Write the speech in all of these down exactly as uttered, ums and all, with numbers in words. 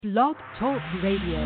Blog Talk Radio.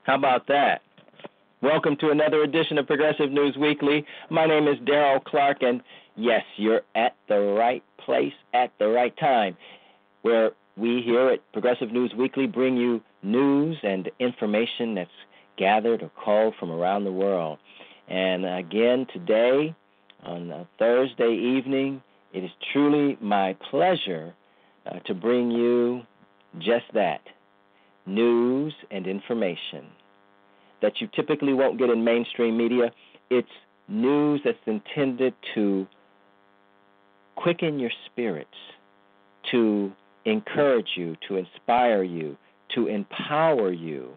How about that? Welcome to another edition of Progressive News Weekly. My name is Darrell Clark, and yes, you're at the right place at the right time, where we here at Progressive News Weekly bring you news and information that's gathered or culled from around the world. And again, today, on a Thursday evening, it is truly my pleasure uh, to bring you just that, news and information that you typically won't get in mainstream media. It's news that's intended to quicken your spirits, to encourage you, to inspire you, to empower you,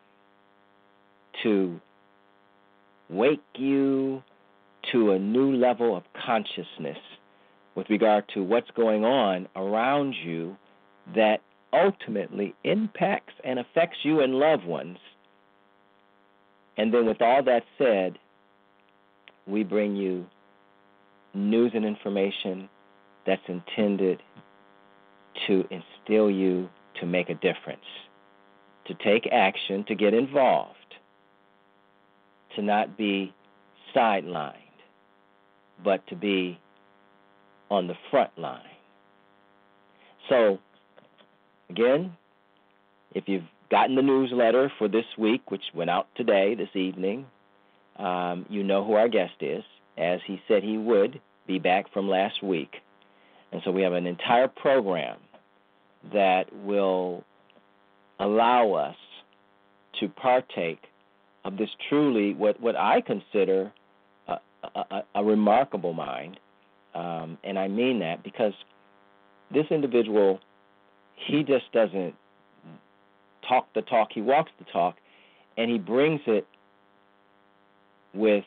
to wake you to a new level of consciousness with regard to what's going on around you that ultimately impacts and affects you and loved ones. And then with all that said, we bring you news and information that's intended to instill you to make a difference, to take action, to get involved, to not be sidelined, but to be on the front line. So, again, if you've gotten the newsletter for this week, which went out today, this evening, um, you know who our guest is, as he said he would be back from last week. And so we have an entire program that will allow us to partake of this truly, what, what I consider a, a, a remarkable mind. Um, and I mean that because this individual, he just doesn't talk the talk, he walks the talk, and he brings it with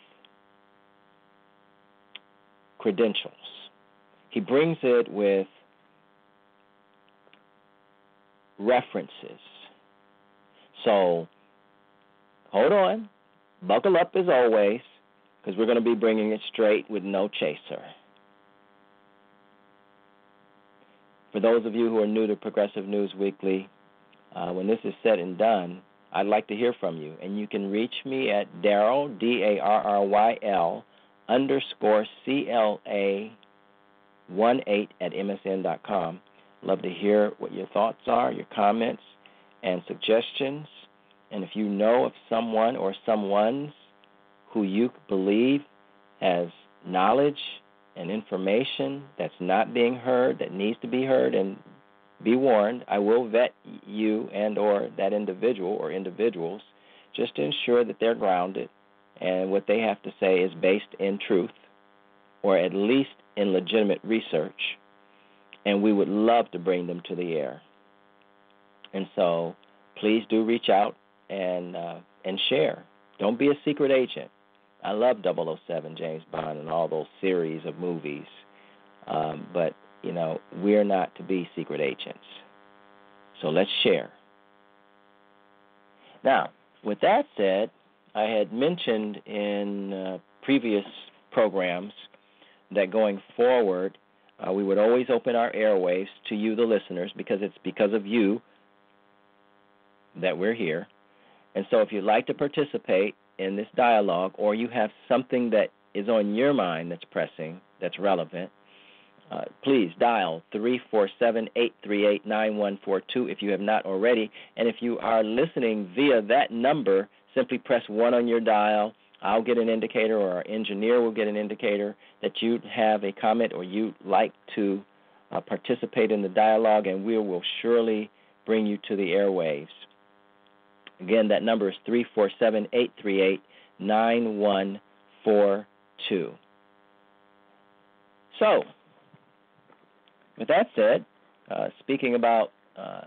credentials. He brings it with references. So hold on, buckle up as always, because we're going to be bringing it straight with no chaser. For those of you who are new to Progressive News Weekly, uh, when this is said and done, I'd like to hear from you. And you can reach me at Darryl, D A R R Y L, underscore C L A one eight at M S N dot com. Love to hear what your thoughts are, your comments, and suggestions. And if you know of someone or someones who you believe has knowledge and information that's not being heard, that needs to be heard, and be warned, I will vet you and or that individual or individuals just to ensure that they're grounded and what they have to say is based in truth or at least in legitimate research, and we would love to bring them to the air. And so please do reach out and uh, and share. Don't be a secret agent. I love double oh seven, James Bond, and all those series of movies. Um, but, you know, we're not to be secret agents. So let's share. Now, with that said, I had mentioned in uh, previous programs that going forward, uh, we would always open our airwaves to you, the listeners, because it's because of you that we're here. And so if you'd like to participate in this dialogue, or you have something that is on your mind that's pressing, that's relevant, uh, please dial three four seven, eight three eight, nine one four two if you have not already. And if you are listening via that number, simply press one on your dial. I'll get an indicator, or our engineer will get an indicator that you have a comment or you'd like to uh, participate in the dialogue, and we will surely bring you to the airwaves. Again, that number is three four seven, eight three eight, nine one four two. So, with that said, uh, speaking about, uh,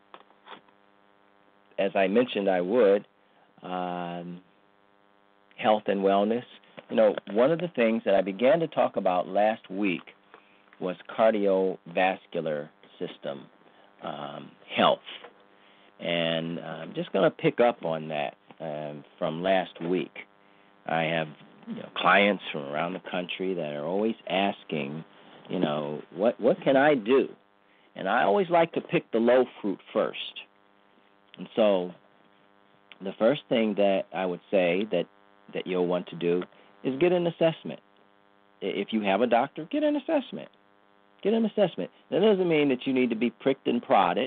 as I mentioned I would, um, health and wellness, you know, one of the things that I began to talk about last week was cardiovascular system um, health. And I'm just going to pick up on that um, from last week. I have you know, clients from around the country that are always asking, you know, what what can I do? And I always like to pick the low fruit first. And so the first thing that I would say that, that you'll want to do is get an assessment. If you have a doctor, get an assessment. Get an assessment. That doesn't mean that you need to be pricked and prodded,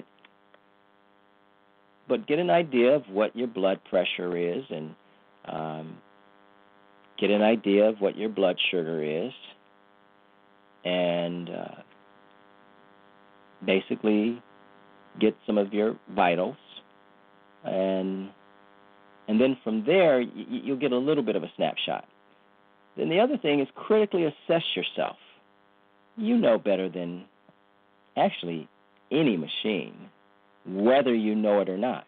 but get an idea of what your blood pressure is, and um, get an idea of what your blood sugar is, and uh, basically get some of your vitals, and and then from there y- you'll get a little bit of a snapshot. Then the other thing is critically assess yourself. You know better than actually any machine, whether you know it or not,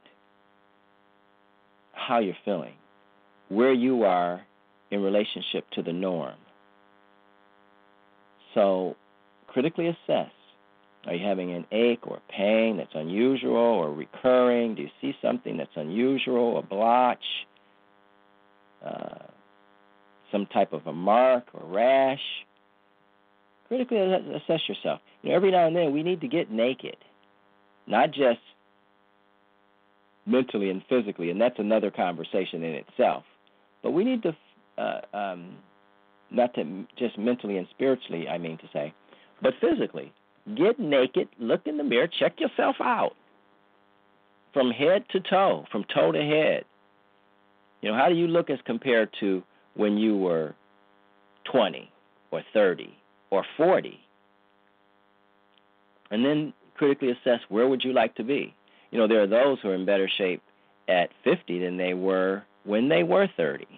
how you're feeling, where you are in relationship to the norm. So critically assess. Are you having an ache or pain that's unusual or recurring? Do you see something that's unusual, a blotch, uh, some type of a mark or rash? Critically assess yourself. You know, every now and then we need to get naked, not just mentally and physically, and that's another conversation in itself. But we need to, uh, um, not to just mentally and spiritually, I mean to say, but physically. Get naked, look in the mirror, check yourself out from head to toe, from toe to head. You know, how do you look as compared to when you were twenty or thirty or forty? And then critically assess, where would you like to be? You know, there are those who are in better shape at fifty than they were when they were thirty.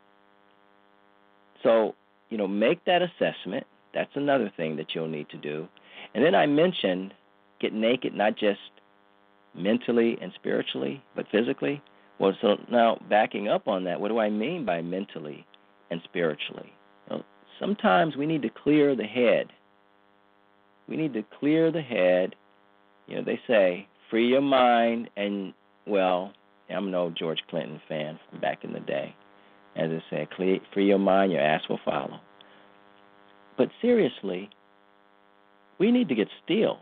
So, you know, make that assessment. That's another thing that you'll need to do. And then I mentioned get naked, not just mentally and spiritually, but physically. Well, so now backing up on that, what do I mean by mentally and spiritually? Well, sometimes we need to clear the head. We need to clear the head. You know, they say, free your mind, and, well, I'm no George Clinton fan from back in the day. As I said, free your mind, your ass will follow. But seriously, we need to get still.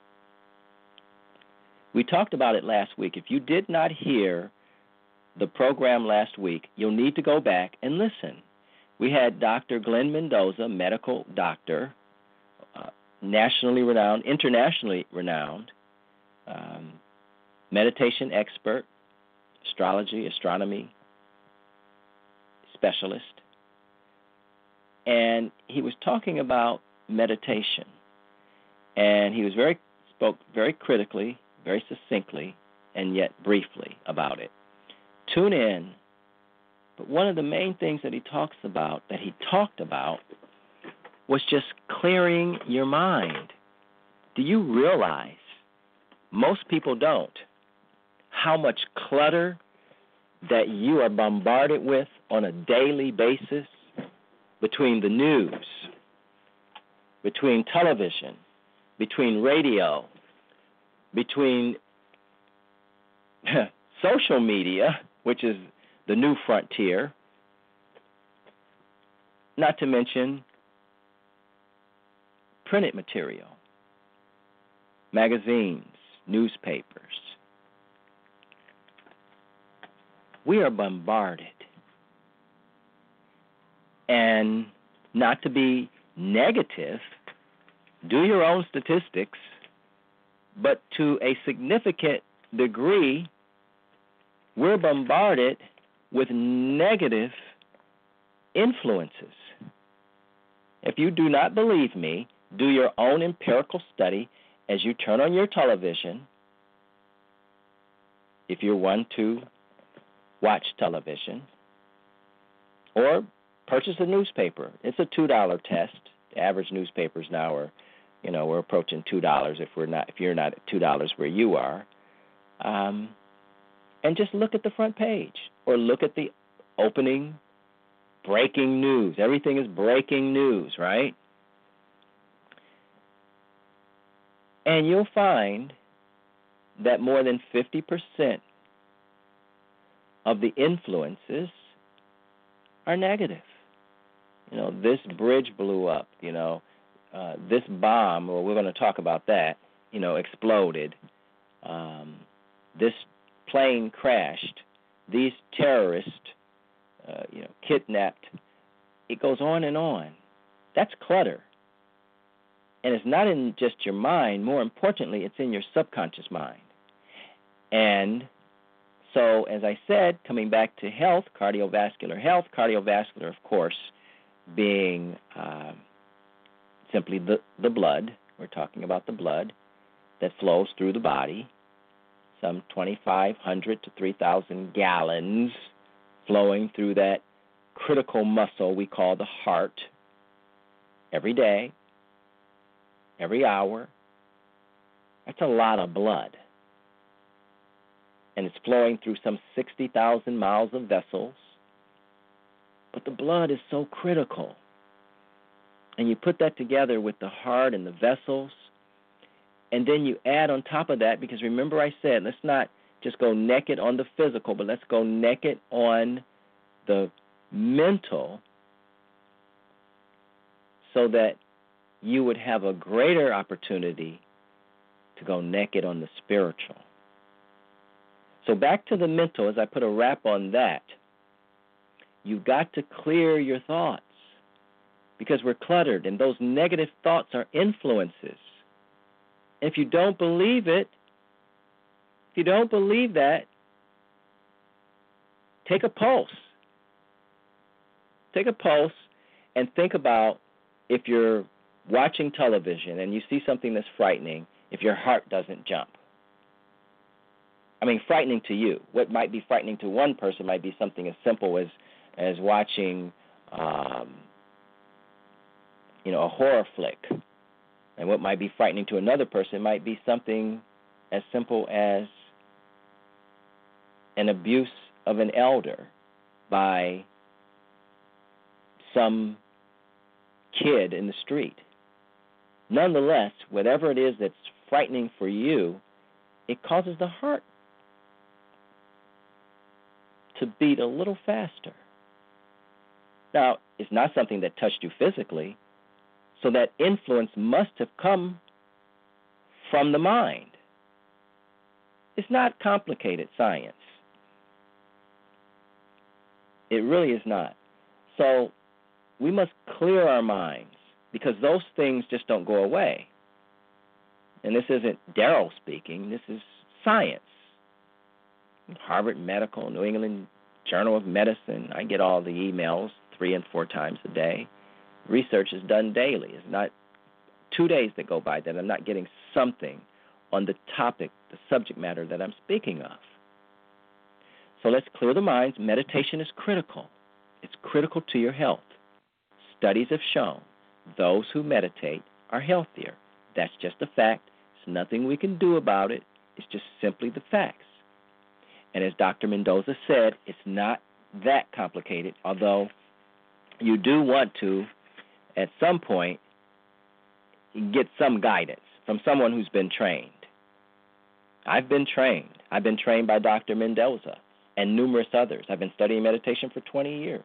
We talked about it last week. If you did not hear the program last week, you'll need to go back and listen. We had Doctor Glenn Mendoza, medical doctor, uh, nationally renowned, internationally renowned, um, meditation expert, astrology, astronomy specialist. And he was talking about meditation. And he was very spoke very critically, very succinctly, and yet briefly about it. Tune in. But one of the main things that he talks about, that he talked about, was just clearing your mind. Do you realize, most people don't, how much clutter that you are bombarded with on a daily basis between the news, between television, between radio, between social media, which is the new frontier, not to mention printed material, magazines, newspapers. We are bombarded. And not to be negative, do your own statistics, but to a significant degree, we're bombarded with negative influences. If you do not believe me, do your own empirical study as you turn on your television, if you're one to watch television, or purchase a newspaper. It's a two dollar test. The average newspapers now are, you know, we're approaching two dollars if we're not, if you're not at two dollars where you are. Um, and just look at the front page, or look at the opening breaking news. Everything is breaking news, right? And you'll find that more than fifty percent of the influences are negative. You know, this bridge blew up, you know, uh, this bomb, well, we're going to talk about that, you know, exploded. Um, this plane crashed. these terrorists, uh, you know, kidnapped. It goes on and on. That's clutter. And it's not in just your mind. More importantly, it's in your subconscious mind. And so, as I said, coming back to health, cardiovascular health, cardiovascular, of course, being uh, simply the, the blood. We're talking about the blood that flows through the body, some twenty-five hundred to three thousand gallons flowing through that critical muscle we call the heart every day, every hour. That's a lot of blood. And it's flowing through some sixty thousand miles of vessels. But the blood is so critical. And you put that together with the heart and the vessels, and then you add on top of that, because remember I said, let's not just go naked on the physical, but let's go naked on the mental, so that you would have a greater opportunity to go naked on the spiritual. So back to the mental, as I put a wrap on that, you've got to clear your thoughts, because we're cluttered, and those negative thoughts are influences. If you don't believe it, if you don't believe that, take a pulse. Take a pulse and think about, if you're watching television and you see something that's frightening, if your heart doesn't jump. I mean, frightening to you. What might be frightening to one person might be something as simple as as watching, um, you know, a horror flick. And what might be frightening to another person might be something as simple as an abuse of an elder by some kid in the street. Nonetheless, whatever it is that's frightening for you, it causes the heart to beat a little faster. Now, it's not something that touched you physically, so that influence must have come from the mind. It's not complicated science. It really is not. So we must clear our minds, because those things just don't go away. And this isn't Darrell speaking. This is science. Harvard Medical, New England Journal of Medicine. I get all the emails three and four times a day. Research is done daily. It's not two days that go by that I'm not getting something on the topic, the subject matter that I'm speaking of. So let's clear the minds. Meditation is critical. It's critical to your health. Studies have shown those who meditate are healthier. That's just a fact. There's nothing we can do about it. It's just simply the facts. And as Doctor Mendoza said, it's not that complicated, although you do want to, at some point, get some guidance from someone who's been trained. I've been trained. I've been trained by Doctor Mendoza and numerous others. I've been studying meditation for twenty years.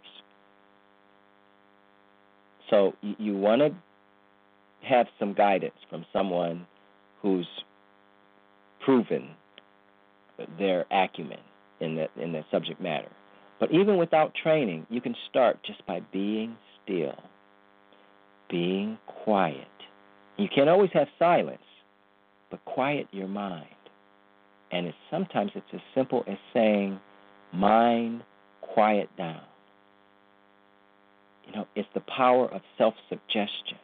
So you, you want to have some guidance from someone who's proven their acumen in that in that subject matter. But even without training, you can start just by being still, being quiet. You can't always have silence, but quiet your mind. And it's, sometimes it's as simple as saying, mind, quiet down. You know, it's the power of self-suggestion.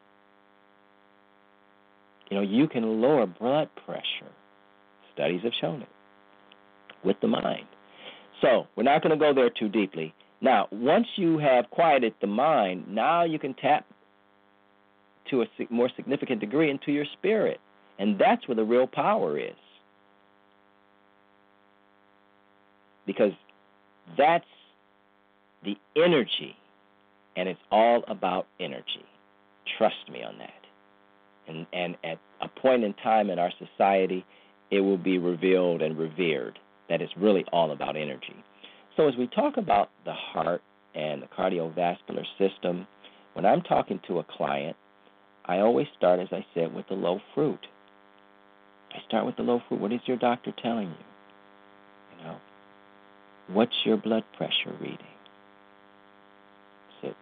You know, you can lower blood pressure. Studies have shown it with the mind. So we're not going to go there too deeply. Now, once you have quieted the mind, now you can tap to a more significant degree into your spirit. And that's where the real power is. Because that's the energy, and it's all about energy. Trust me on that. And, and at a point in time in our society, it will be revealed and revered that it's really all about energy. So as we talk about the heart and the cardiovascular system, when I'm talking to a client, I always start, as I said, with the low fruit. I start with the low fruit. What is your doctor telling you? You know, what's your blood pressure reading? Is it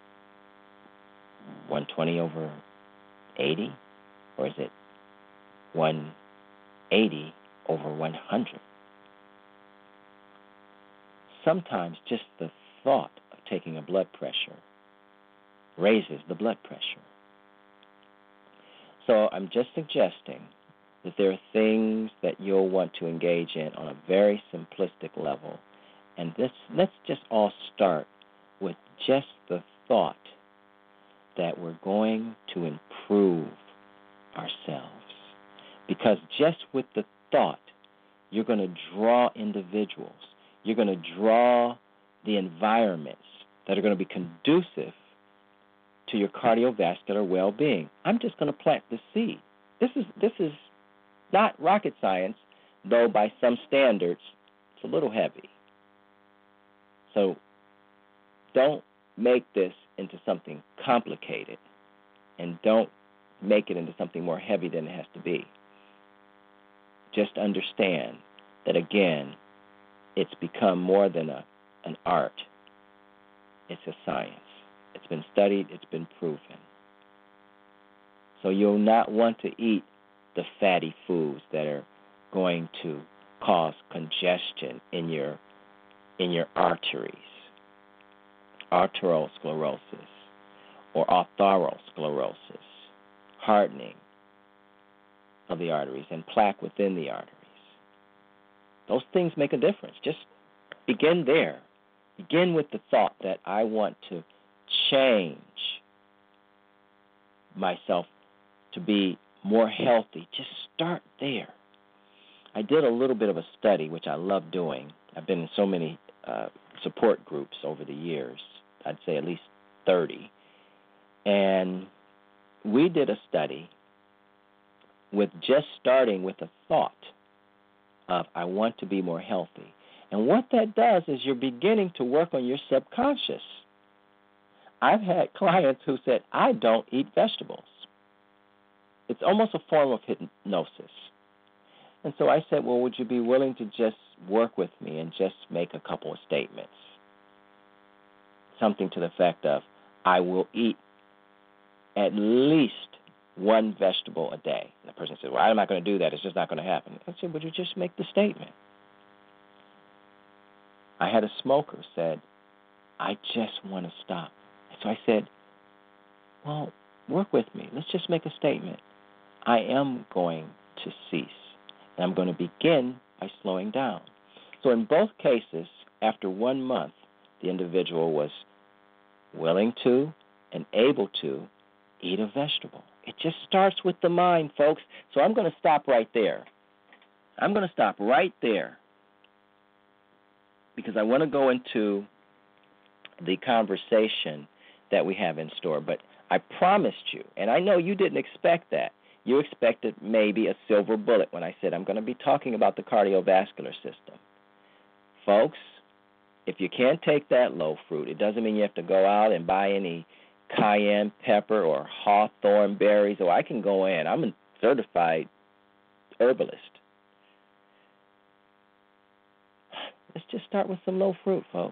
one twenty over eighty, or is it one eighty over one hundred? Sometimes just the thought of taking a blood pressure raises the blood pressure. So I'm just suggesting that there are things that you'll want to engage in on a very simplistic level. And this, let's just all start with just the thought that we're going to improve ourselves. Because just with the thought, you're going to draw individuals. You're going to draw the environments that are going to be conducive to your cardiovascular well-being. I'm just going to plant the seed. This is this is not rocket science, though by some standards it's a little heavy. So don't make this into something complicated, and don't make it into something more heavy than it has to be. Just understand that, again, it's become more than a, an art. It's a science. It's been studied. It's been proven. So you'll not want to eat the fatty foods that are going to cause congestion in your in your arteries, arteriosclerosis, or atherosclerosis, hardening of the arteries and plaque within the arteries. Those things make a difference. Just begin there. Begin with the thought that I want to change myself to be more healthy. Just start there. I did a little bit of a study, which I love doing. I've been in so many uh, support groups over the years, I'd say at least thirty. And we did a study with just starting with a thought of, I want to be more healthy. And what that does is you're beginning to work on your subconscious. I've had clients who said, I don't eat vegetables. It's almost a form of hypnosis. And so I said, well, would you be willing to just work with me and just make a couple of statements? Something to the effect of, I will eat at least one vegetable a day. And the person said, well, I'm not going to do that. It's just not going to happen. I said, would you just make the statement? I had a smoker said, I just want to stop. So I said, well, work with me. Let's just make a statement. I am going to cease. And I'm going to begin by slowing down. So in both cases, after one month, the individual was willing to and able to eat a vegetable. It just starts with the mind, folks. So I'm going to stop right there. I'm going to stop right there because I want to go into the conversation that we have in store. But I promised you, and I know you didn't expect that. You expected maybe a silver bullet when I said I'm going to be talking about the cardiovascular system. Folks, if you can't take that low fruit, it doesn't mean you have to go out and buy any cayenne pepper or hawthorn berries, or I can go in. I'm a certified herbalist. Let's just start with some low fruit, folks.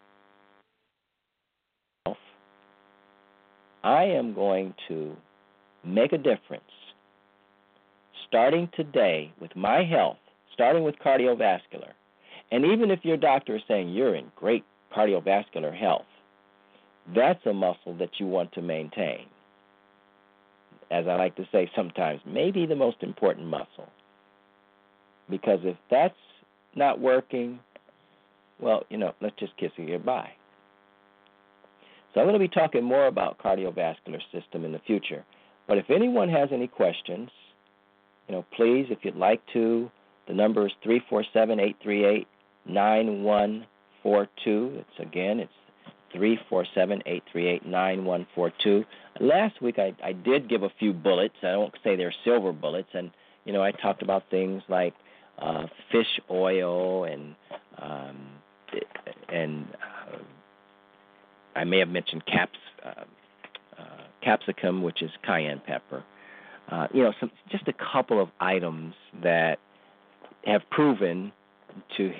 I am going to make a difference starting today with my health, starting with cardiovascular. And even if your doctor is saying you're in great cardiovascular health, that's a muscle that you want to maintain. As I like to say sometimes, maybe the most important muscle. Because if that's not working, well, you know, let's just kiss it goodbye. So I'm going to be talking more about cardiovascular system in the future. But if anyone has any questions, you know, please, if you'd like to, the number is three four seven, eight three eight, nine one four two. It's again, it's three four seven, eight three eight, nine one four two. Last week I, I did give a few bullets. I won't say they're silver bullets. And, you know, I talked about things like uh, fish oil and, um, and uh, I may have mentioned caps, uh, uh, capsicum, which is cayenne pepper. Uh, you know, some, just a couple of items that have proven to help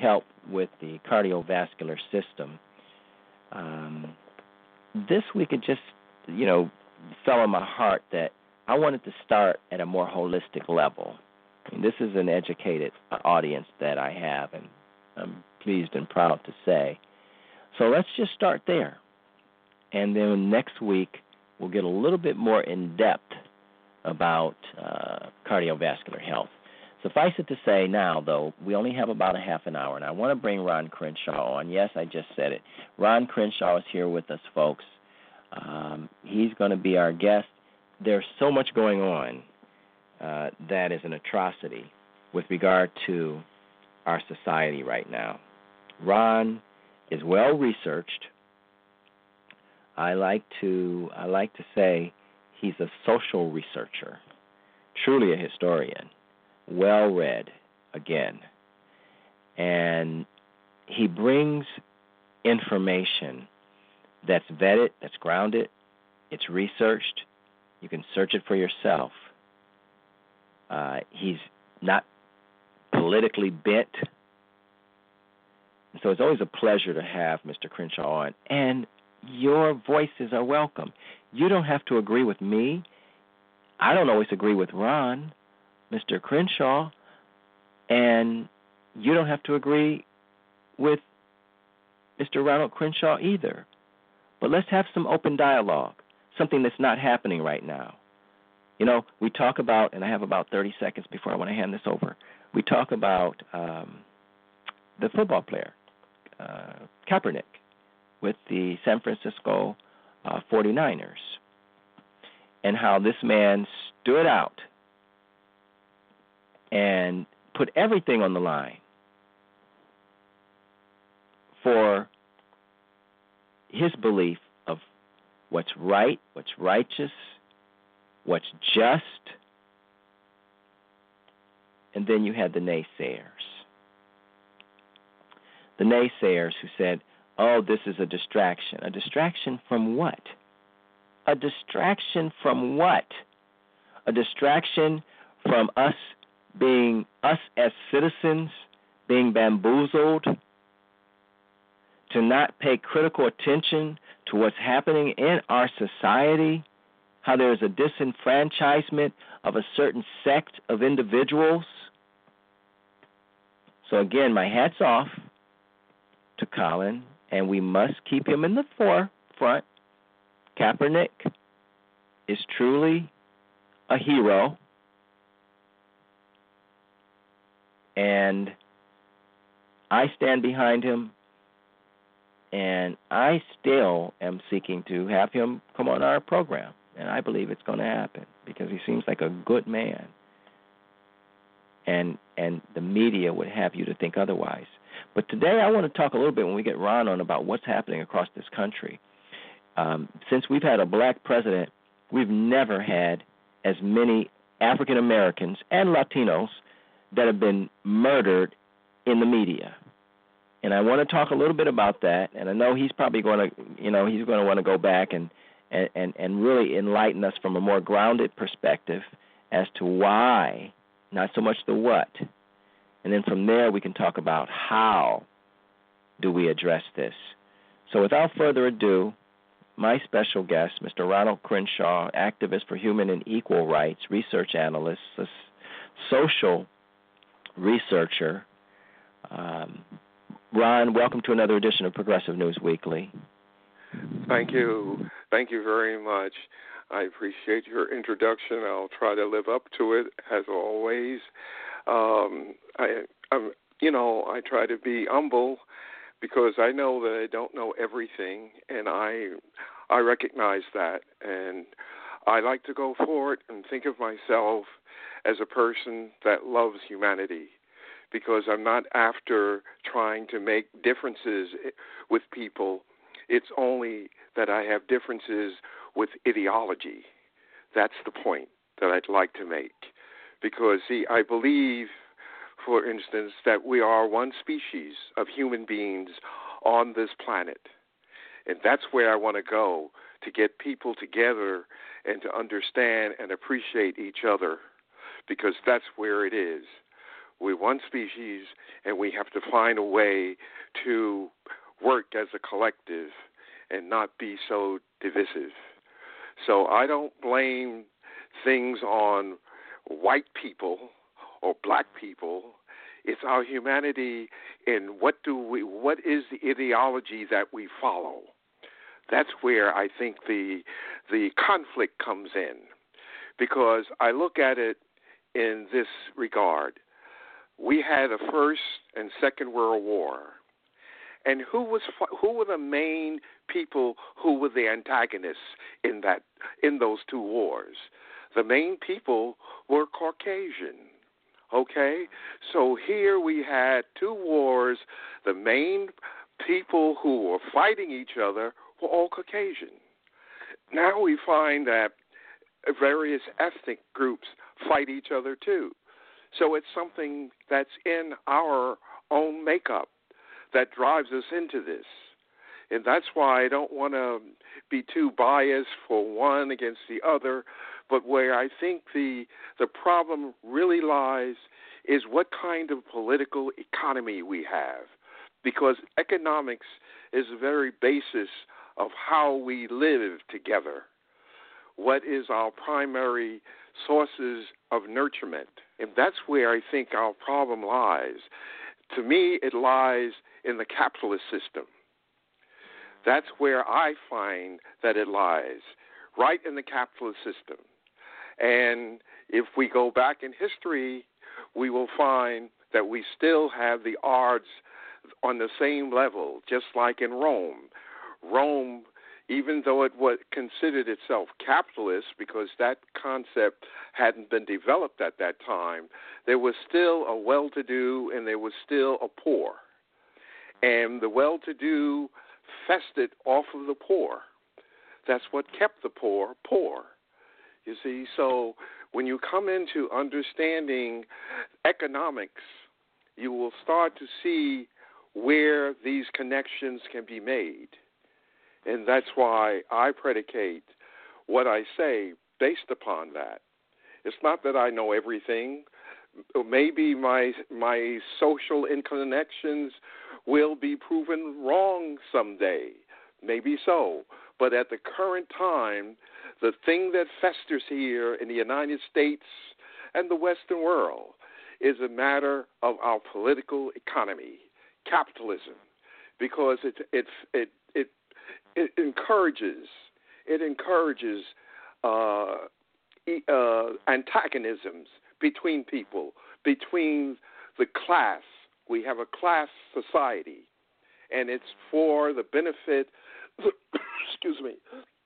with the cardiovascular system, um, this week it just, you know, fell on my heart that I wanted to start at a more holistic level. I mean, this is an educated audience that I have, and I'm pleased and proud to say. So let's just start there. And then next week, we'll get a little bit more in-depth about uh, cardiovascular health. Suffice it to say now, though, we only have about a half an hour, and I want to bring Ron Crenshaw on. Yes, I just said it. Ron Crenshaw is here with us, folks. Um, he's going to be our guest. There's so much going on uh, that is an atrocity with regard to our society right now. Ron is well researched. I like to I like to say he's a social researcher, truly a historian, well read again, and he brings information that's vetted, that's grounded, it's researched. You can search it for yourself. Uh, he's not politically bent. And so it's always a pleasure to have Mister Crenshaw on. And your voices are welcome. You don't have to agree with me. I don't always agree with Ron, Mister Crenshaw. And you don't have to agree with Mister Ronald Crenshaw either. But let's have some open dialogue, something that's not happening right now. You know, we talk about, and I have about thirty seconds before I want to hand this over, we talk about um, the football player, uh, Kaepernick, with the San Francisco uh, forty-niners, and how this man stood out and put everything on the line for his belief of what's right, what's righteous, what's just, and then you had the naysayers. The naysayers who said, oh, this is a distraction. A distraction from what? A distraction from what? A distraction from us being, us as citizens, being bamboozled, to not pay critical attention to what's happening in our society, how there is a disenfranchisement of a certain sect of individuals. So again, my hat's off to Colin, and we must keep him in the forefront. Kaepernick is truly a hero, and I stand behind him, and I still am seeking to have him come on our program, and I believe it's going to happen because he seems like a good man, and and the media would have you to think otherwise. But today I want to talk a little bit when we get Ron on about what's happening across this country. Um, since we've had a black president, we've never had as many African Americans and Latinos that have been murdered in the media. And I want to talk a little bit about that. And I know he's probably going to, you know, he's going to want to go back and, and, and really enlighten us from a more grounded perspective as to why, not so much the what. And then from there we can talk about how do we address this. So without further ado, my special guest, Mister Ronald Crenshaw, activist for human and equal rights, research analyst, a social researcher. Um, Ron, welcome to another edition of Progressive News Weekly. Thank you. Thank you very much. I appreciate your introduction. I'll try to live up to it, as always. Um, I, I'm, you know, I try to be humble because I know that I don't know everything, and I, I recognize that. And I like to go forward and think of myself as a person that loves humanity, because I'm not after trying to make differences with people. It's only that I have differences with ideology. That's the point that I'd like to make. Because, see, I believe, for instance, that we are one species of human beings on this planet. And that's where I want to go, to get people together and to understand and appreciate each other, because that's where it is. We're one species, and we have to find a way to work as a collective and not be so divisive. So I don't blame things on white people or black people. It's our humanity and what do we what is the ideology that we follow. That's where I think the the conflict comes in, because I look at it in this regard. We had a First and Second World War, and who was who were the main people who were the antagonists in that in those two wars? The main people were Caucasian. Okay, so here we had two wars. The main people who were fighting each other were all Caucasian. Now we find that various ethnic groups fight each other too. So it's something that's in our own makeup that drives us into this. And that's why I don't want to be too biased for one against the other, but where I think the the problem really lies is what kind of political economy we have, because economics is the very basis of how we live together. What is our primary sources of nurturement? And that's where I think our problem lies. To me, it lies in the capitalist system. That's where I find that it lies, right in the capitalist system. And if we go back in history, we will find that we still have the odds on the same level, just like in Rome. Rome, even though it was considered itself capitalist, because that concept hadn't been developed at that time, there was still a well-to-do and there was still a poor. And the well-to-do fested off of the poor. That's what kept the poor poor. You see, so when you come into understanding economics, you will start to see where these connections can be made. And that's why I predicate what I say based upon that. It's not that I know everything. Maybe my my social inclinations will be proven wrong someday. Maybe so. But at the current time, the thing that festers here in the United States and the Western world is a matter of our political economy, capitalism, because it it it it, it encourages it encourages uh, uh, antagonisms between people, between the class. We have a class society, and it's for the benefit. Excuse me.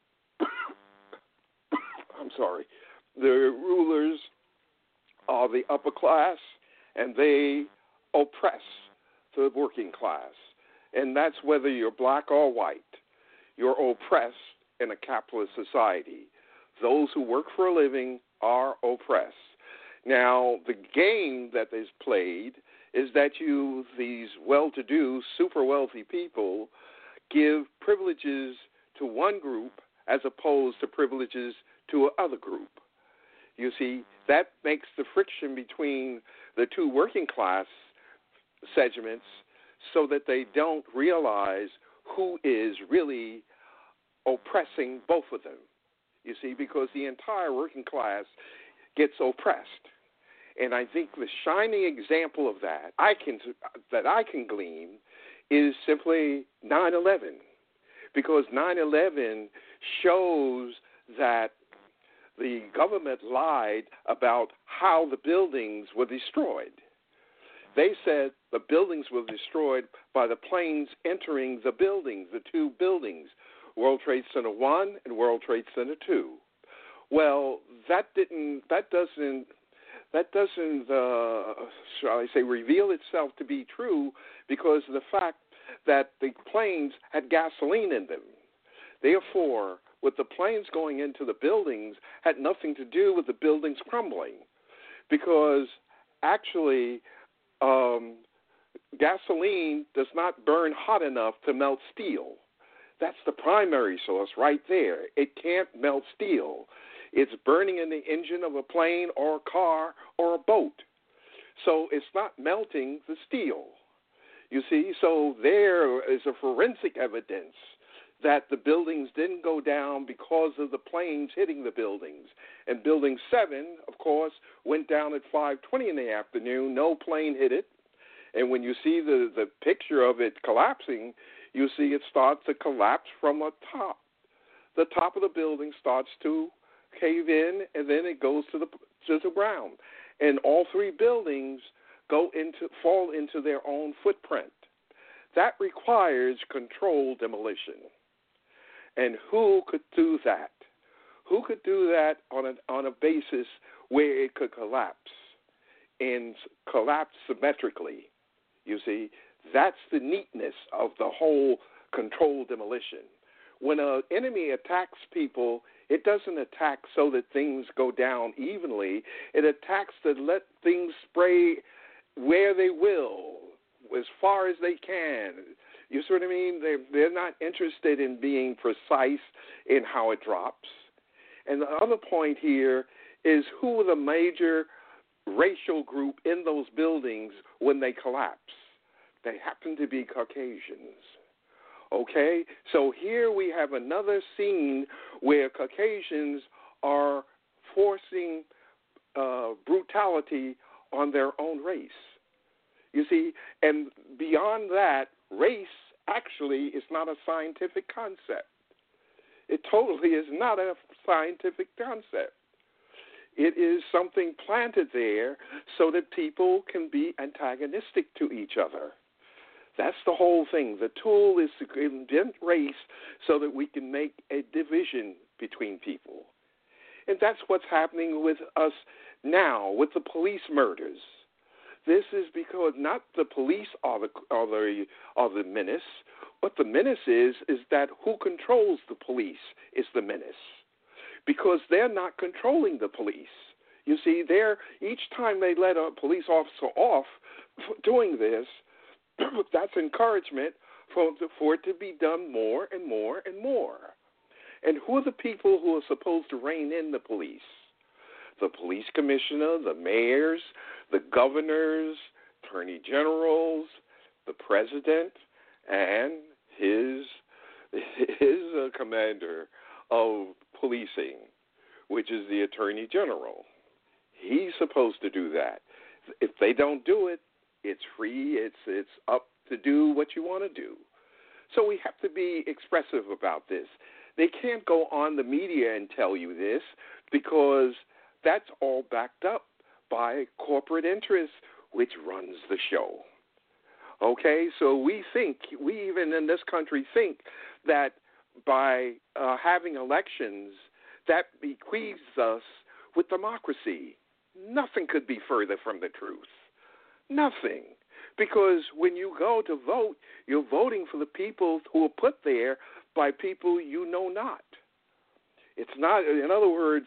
I'm sorry. The rulers are the upper class, and they oppress the working class. And that's whether you're black or white. You're oppressed in a capitalist society. Those who work for a living are oppressed. Now, the game that is played is that you, these well-to-do, super wealthy people, give privileges to one group as opposed to privileges to another group. You see, that makes the friction between the two working class segments so that they don't realize who is really oppressing both of them. You see, because the entire working class gets oppressed. And I think the shining example of that I can that I can glean is simply nine eleven, because nine eleven shows that the government lied about how the buildings were destroyed. They said the buildings were destroyed by the planes entering the buildings, the two buildings, World Trade Center one and World Trade Center two. Well, that didn't, that doesn't, that doesn't, uh, shall I say, reveal itself to be true, because of the fact that the planes had gasoline in them. Therefore, with the planes going into the buildings had nothing to do with the buildings crumbling, because actually um, gasoline does not burn hot enough to melt steel. That's the primary source right there. It can't melt steel. It's burning in the engine of a plane or a car or a boat. So it's not melting the steel. You see, so there is a forensic evidence that the buildings didn't go down because of the planes hitting the buildings. And Building seven, of course, went down at five twenty in the afternoon. No plane hit it. And when you see the, the picture of it collapsing, you see it starts to collapse from the top. The top of the building starts to cave in, and then it goes to the to the ground. And all three buildings go into fall into their own footprint. That requires controlled demolition. And who could do that? Who could do that on a on a basis where it could collapse and collapse symmetrically? You see, that's the neatness of the whole controlled demolition. When an enemy attacks people, it doesn't attack so that things go down evenly. It attacks to let things spray where they will, as far as they can. You see what I mean? They're, they're not interested in being precise in how it drops. And the other point here is who are the major racial group in those buildings when they collapse? They happen to be Caucasians. Okay? So here we have another scene where Caucasians are forcing uh, brutality on their own race. You see, and beyond that, race actually is not a scientific concept. It totally is not a scientific concept. It is something planted there so that people can be antagonistic to each other. That's the whole thing. The tool is to invent race so that we can make a division between people. And that's what's happening with us now, with the police murders. This is because not the police are the are the are the menace. What the menace is is that who controls the police is the menace, because they're not controlling the police. You see, they're each time they let a police officer off for doing this, that's encouragement for for it to be done more and more and more. And who are the people who are supposed to rein in the police? The police commissioner, the mayors, the governors, attorney generals, the president, and his his uh, commander of policing, which is the attorney general. He's supposed to do that. If they don't do it, it's free. It's it's up to do what you want to do. So we have to be expressive about this. They can't go on the media and tell you this because that's all backed up by corporate interests, which runs the show. Okay, so we think, we even in this country think that by uh, having elections, that bequeaths us with democracy. Nothing could be further from the truth. Nothing. Because when you go to vote, you're voting for the people who are put there by people you know not. It's not, in other words,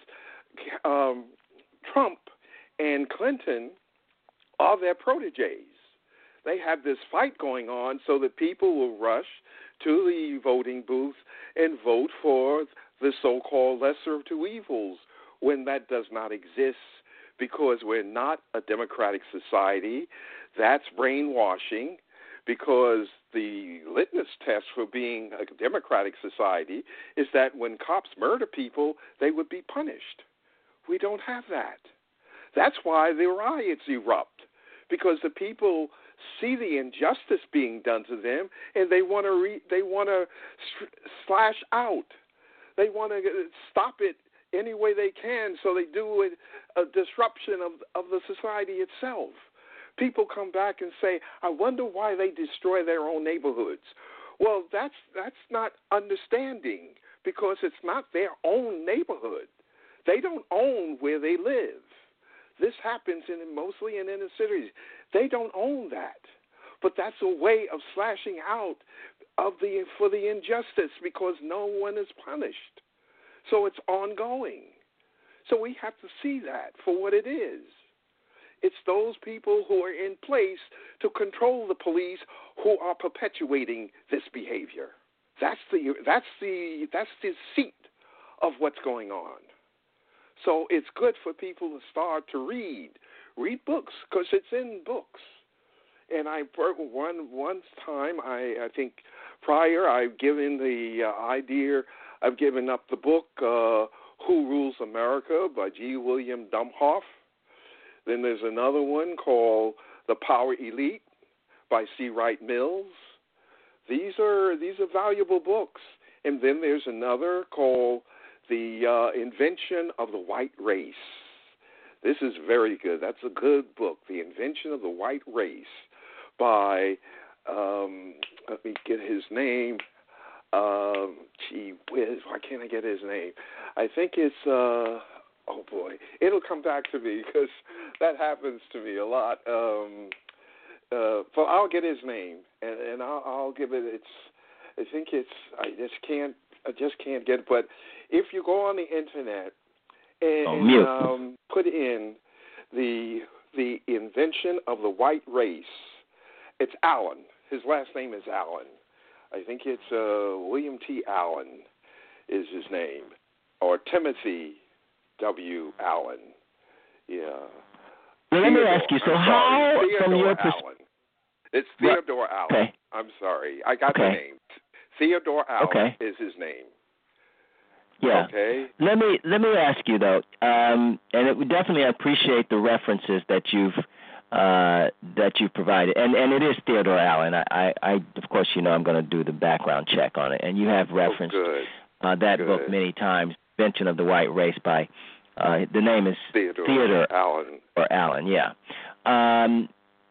um, Trump and Clinton are their proteges. They have this fight going on so that people will rush to the voting booth and vote for the so-called lesser of two evils when that does not exist, because we're not a democratic society. That's brainwashing, because the litmus test for being a democratic society is that when cops murder people, they would be punished. We don't have that. That's why the riots erupt, because the people see the injustice being done to them, and they want to re- they want to slash out. They want to stop it any way they can, so they do a, a disruption of of the society itself. People come back and say, I wonder why they destroy their own neighborhoods. Well, that's that's not understanding, because it's not their own neighborhood. They don't own where they live. This happens in mostly in inner cities. They don't own that. But that's a way of slashing out of the for the injustice, because no one is punished. So it's ongoing. So we have to see that for what it is. It's those people who are in place to control the police who are perpetuating this behavior. That's the that's the that's the seat of what's going on. So it's good for people to start to read, read books because it's in books. And I one one time I I think prior I've given the uh, idea I've given up the book uh, Who Rules America by G. William Domhoff. Then there's another one called The Power Elite by C. Wright Mills. These are these are valuable books. And then there's another called The uh, Invention of the White Race. This is very good. That's a good book, The Invention of the White Race by, um, let me get his name. Um, gee whiz, why can't I get his name? I think it's, uh, oh boy, it'll come back to me because that happens to me a lot. Um, uh, but I'll get his name and, and I'll, I'll give it. It's, I think it's. I just can't. I just can't get it. But if you go on the internet and oh, um, put in the the invention of the white race, it's Allen. His last name is Allen. I think it's uh, William T. Allen is his name, or Timothy W. Allen. Yeah. Well, let Theodore, me ask you. So I'm how, sorry, from your perspective, perspective, it's Theodore Allen. Okay. I'm sorry, I got okay. the name. Theodore Allen okay. is his name. Yeah. Okay. Let me let me ask you though, um, and it would definitely appreciate the references that you've uh, that you've provided, and and it is Theodore Allen. I, I, I of course you know I'm going to do the background check on it, and you have referenced oh, uh, that good. book many times. Invention of the White Race by uh, the name is Theodore, Theodore Allen. Or Allen, yeah. Um,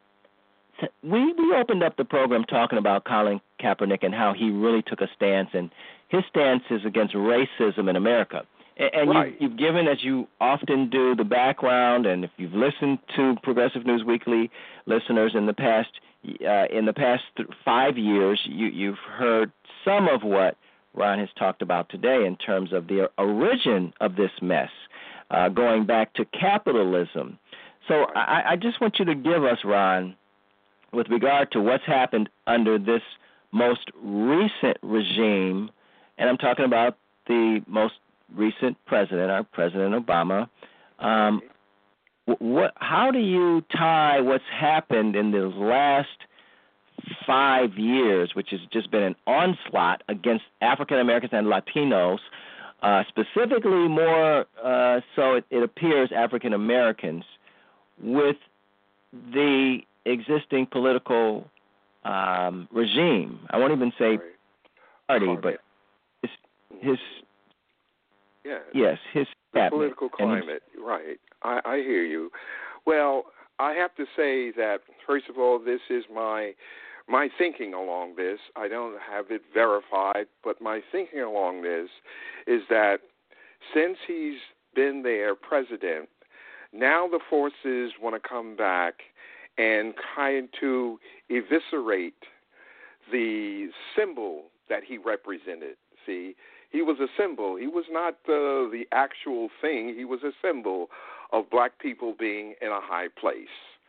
we we opened up the program talking about Colin Kaepernick and how he really took a stance, and his stance is against racism in America. And, and right. you've, you've given, as you often do, the background, and if you've listened to Progressive News Weekly listeners in the past uh, in the past th- five years, you, you've heard some of what Ron has talked about today in terms of the origin of this mess, uh, going back to capitalism. So I, I just want you to give us, Ron, with regard to what's happened under this most recent regime, and I'm talking about the most recent president, our President Obama, um, what, how do you tie what's happened in those last five years, which has just been an onslaught against African Americans and Latinos, uh, specifically more uh, so it, it appears African Americans, with the existing political um, regime? I won't even say right. party, Climate. but his, his yeah. yes, his the political climate. Right. I, I hear you. Well, I have to say that, first of all, this is my my thinking along this. I don't have it verified, but my thinking along this is that since he's been there president, now the forces want to come back and trying to eviscerate the symbol that he represented. See, he was a symbol. He was not uh, the actual thing. He was a symbol of black people being in a high place.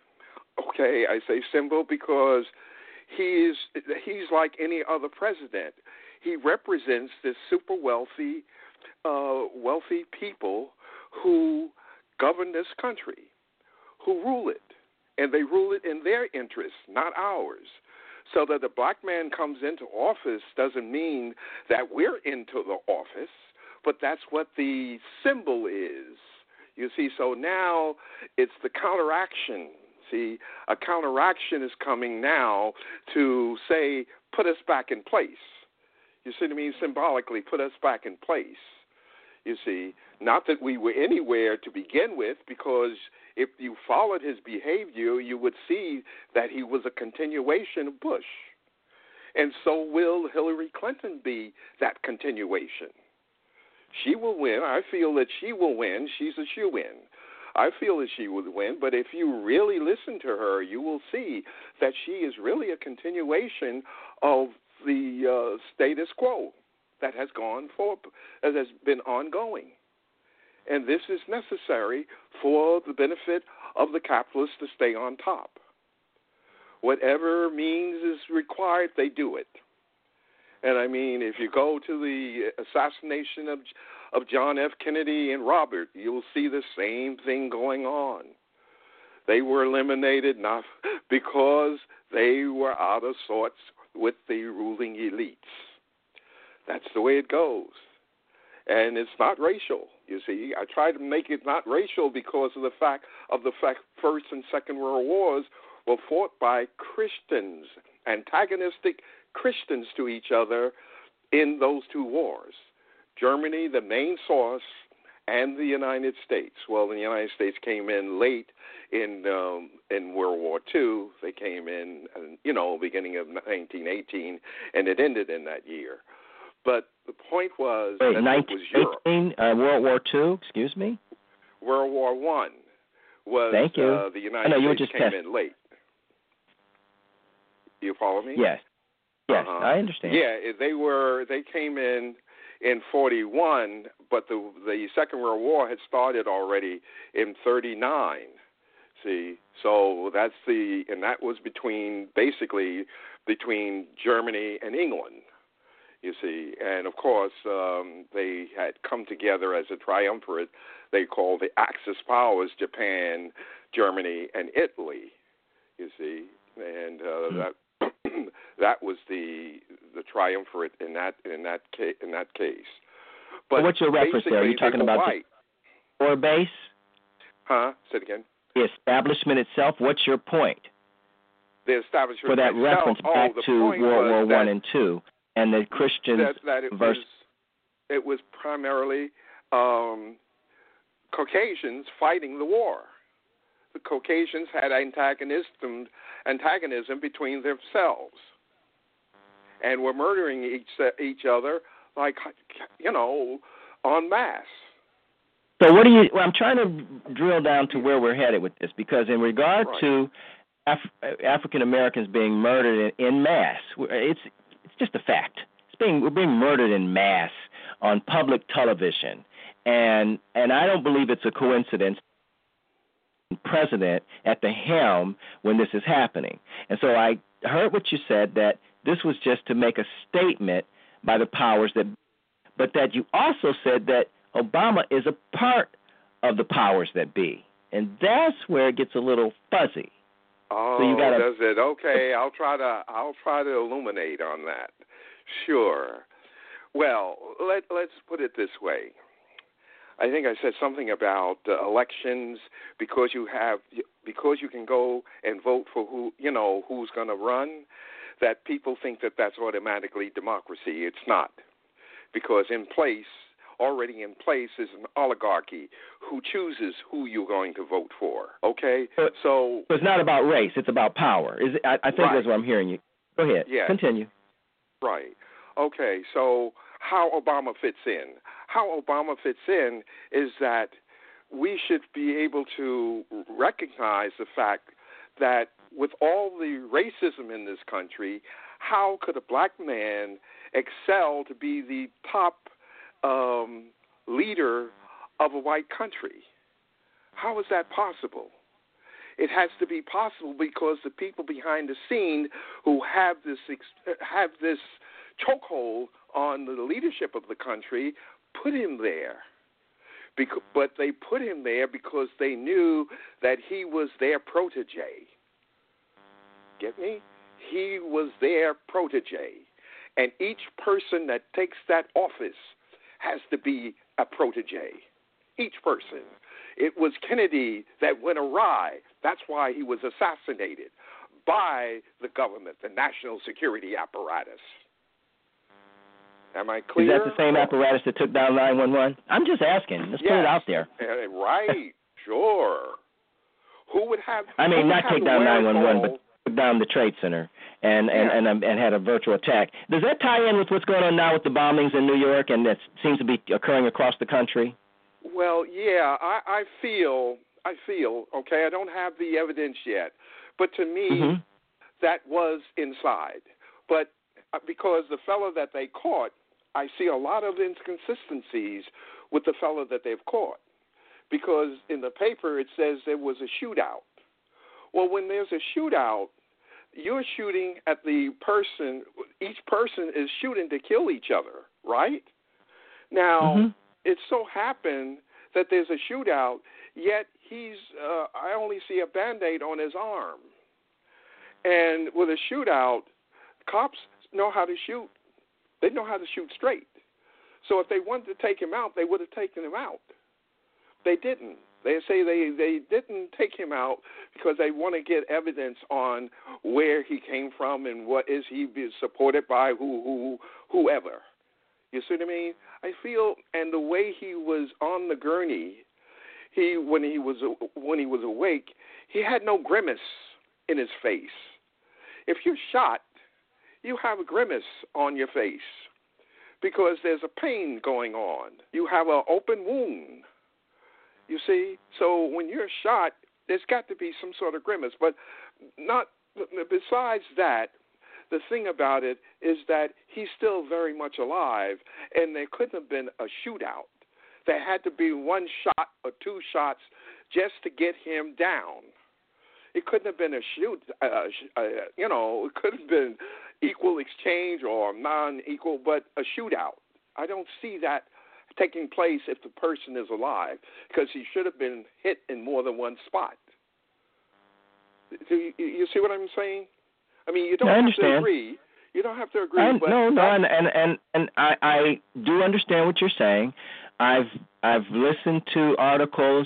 Okay, I say symbol because he is, he's like any other president. He represents this super wealthy, uh, wealthy people who govern this country, who rule it. And they rule it in their interests, not ours. So that the black man comes into office doesn't mean that we're into the office, but that's what the symbol is. You see, so now it's the counteraction. See, a counteraction is coming now to say, put us back in place. You see what I mean? Symbolically, put us back in place. You see, not that we were anywhere to begin with, because if you followed his behavior, you would see that he was a continuation of Bush. And so will Hillary Clinton be that continuation. She will win. I feel that she will win. She's a shoo-in. I feel that she will win, but if you really listen to her, you will see that she is really a continuation of the uh, status quo that has gone for, that has been ongoing. And this is necessary for the benefit of the capitalists to stay on top. Whatever means is required, they do it. And I mean, if you go to the assassination of of John F. Kennedy and Robert, you'll see the same thing going on. They were eliminated not because they were out of sorts with the ruling elites. That's the way it goes. And it's not racial, you see. I try to make it not racial because of the fact of the fact First and Second World Wars were fought by Christians, antagonistic Christians to each other in those two wars. Germany, the main source, and the United States. Well, the United States came in late in um, in World War Two. They came in, you know, beginning of nineteen eighteen, and it ended in that year. But the point was Wait, that it was Europe. Uh, World War Two, excuse me? World War One was Thank you. Uh, the United know, States just came test- in late. You follow me? Yes. Yes, uh-huh. I understand. Yeah, they were. They came in in forty-one, but the the Second World War had started already in thirty-nine. See, so that's the and that was between basically between Germany and England. You see, and of course um, they had come together as a triumvirate. They called the Axis powers: Japan, Germany, and Italy. You see, and uh, mm-hmm. that. That was the the triumvirate in that in that case. In that case. But well, what's your reference there? Are you talking about white. the war base? Huh? Say it again. The establishment itself. What's your point? The establishment for that itself, reference back oh, to World War One and Two, and the Christians that, that it versus. Was, it was primarily um, Caucasians fighting the war. The Caucasians had antagonism, antagonism between themselves, and were murdering each each other like, you know, en masse. So what do you? Well, I'm trying to drill down to where we're headed with this, because in regard right. to Af- African Americans being murdered in, in mass, it's it's just a fact. It's being we're being murdered in mass on public television, and and I don't believe it's a coincidence. President at the helm when this is happening. And so I heard what you said, that this was just to make a statement by the powers that, but that you also said that Obama is a part of the powers that be. And that's where it gets a little fuzzy. Oh, so you gotta, does it? Okay, I'll try to I'll try to illuminate on that. Sure. Well, let let's put it this way. I think I said something about uh, elections because you have because you can go and vote for who you know who's going to run. That people think that that's automatically democracy. It's not, because in place already in place is an oligarchy who chooses who you're going to vote for. Okay, so, so it's not about race; it's about power. Is it, I, I think right. that's what I'm hearing you. Go ahead. Yeah. Continue. Right. Okay. So how Obama fits in? How Obama fits in is that we should be able to recognize the fact that with all the racism in this country, how could a black man excel to be the top um, leader of a white country? How is that possible? It has to be possible because the people behind the scene who have this have this chokehold on the leadership of the country put him there. Because, but they put him there because they knew that he was their protege. Get me? He was their protege. And each person that takes that office has to be a protege. Each person. It was Kennedy that went awry. That's why he was assassinated by the government, the national security apparatus. Am I clear? Is that the same apparatus that took down nine one one? I'm just asking. Let's yes. put it out there. Uh, right. Sure. Who would have? I mean, not take down nine one one, but took down the Trade Center and and, yeah. and and and had a virtual attack. Does that tie in with what's going on now with the bombings in New York, and that seems to be occurring across the country? Well, yeah, I, I feel, I feel, okay, I don't have the evidence yet, but to me, mm-hmm. that was inside. But because the fellow that they caught, I see a lot of inconsistencies with the fellow that they've caught. Because in the paper it says there was a shootout. Well, when there's a shootout, you're shooting at the person, each person is shooting to kill each other, right? Now, mm-hmm. it so happened that there's a shootout, yet he's, uh, I only see a Band-Aid on his arm. And with a shootout, cops know how to shoot. They know how to shoot straight. So if they wanted to take him out, they would have taken him out. They didn't. They say they, they didn't take him out because they want to get evidence on where he came from and what is he being supported by, who, who, whoever. You see what I mean? I feel, and the way he was on the gurney, he when he was when he was awake, he had no grimace in his face. If you're shot, you have a grimace on your face because there's a pain going on. You have an open wound. You see? So when you're shot, there's got to be some sort of grimace. But not besides that, the thing about it is that he's still very much alive, and there couldn't have been a shootout. There had to be one shot or two shots just to get him down. It couldn't have been a shoot, uh, uh, you know, it could have been equal exchange or non-equal, but a shootout. I don't see that taking place if the person is alive, because he should have been hit in more than one spot. Do you, you see what I'm saying? I mean, you don't I have understand. to agree. You don't have to agree. I, but no, no, and and and, and I, I do understand what you're saying. I've I've listened to articles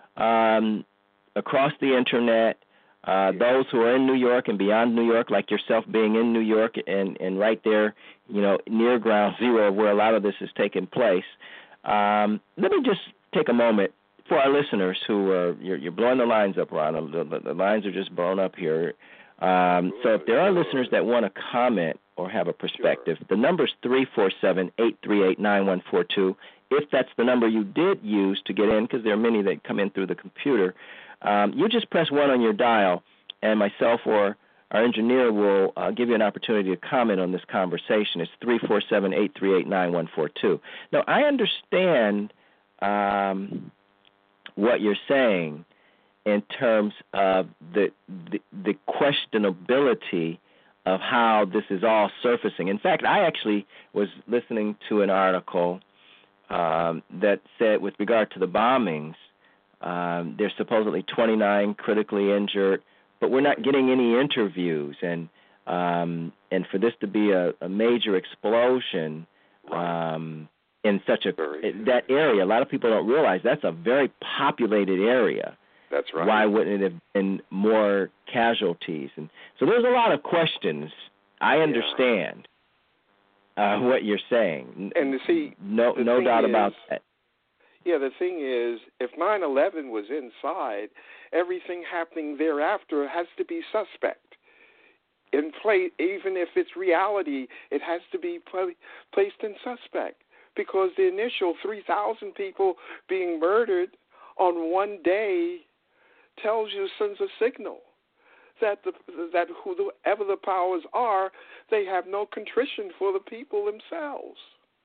um, across the internet. Uh, yeah. Those who are in New York and beyond New York, like yourself being in New York and, and right there, you know, near ground zero where a lot of this is taking place. Um, let me just take a moment for our listeners who are, you're, you're blowing the lines up, Ron. The, the, the lines are just blown up here. Um, so if there are listeners that want to comment or have a perspective, sure. The number is three four seven, eight three eight, nine one four two. If that's the number you did use to get in, because there are many that come in through the computer, um, you just press one on your dial, and myself or our engineer will uh, give you an opportunity to comment on this conversation. It's three four seven, eight three eight, nine one four two. Now, I understand um, what you're saying in terms of the, the the questionability of how this is all surfacing. In fact, I actually was listening to an article um, that said, with regard to the bombings, um, there's supposedly twenty-nine critically injured, but we're not getting any interviews. And um, and for this to be a, a major explosion um, in such a that area, a lot of people don't realize that's a very populated area. That's right. Why wouldn't it have been more casualties? And so there's a lot of questions. I understand yeah. uh, what you're saying. And to see, no, no doubt is, about that. Yeah, the thing is, if nine eleven was inside, everything happening thereafter has to be suspect. In play, even if it's reality, it has to be play, placed in suspect, because the initial three thousand people being murdered on one day tells you, sends a signal that the, that whoever the powers are, they have no contrition for the people themselves.